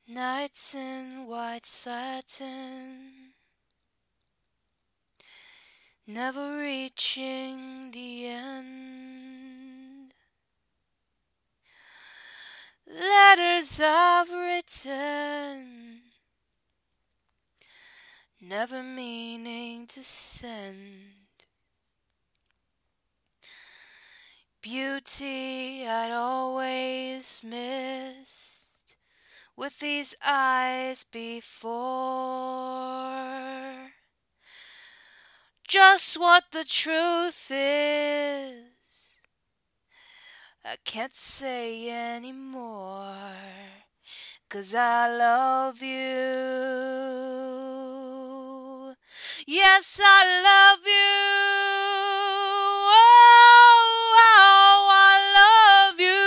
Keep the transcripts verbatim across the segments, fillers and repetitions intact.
Nights in white satin, never reaching the end. Letters I've written, never meaning to send. Beauty I'd always missed with these eyes before. Just what the truth is, I can't say anymore, 'cause I love you. Yes, I love you. Oh, oh, I love you.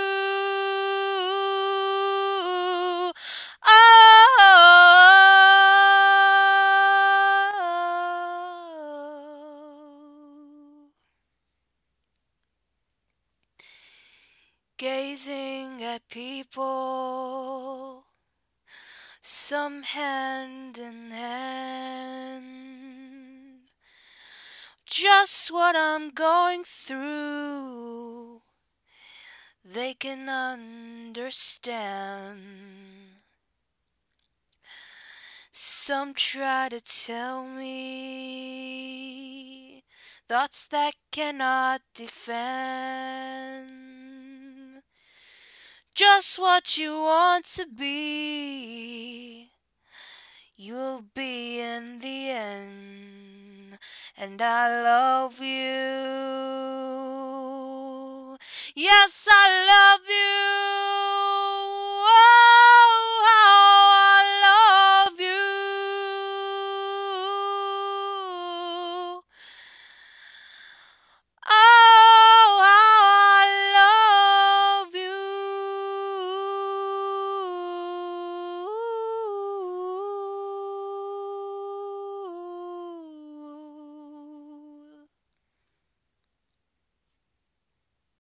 Oh. Gazing at people, some hand in hand, just what I'm going through, they can understand. Some try to tell me thoughts that cannot defend. Just what you want to be, you'll be in the end. And I love you. Yes, I love you.